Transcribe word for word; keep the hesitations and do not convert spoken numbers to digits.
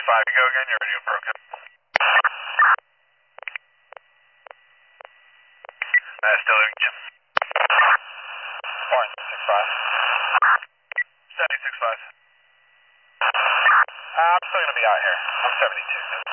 five, go again, you're radio broken. Uh, still in Jim. Orange, six five. seventy-six five. Uh, I'm still going to be out here. I'm seventy-two.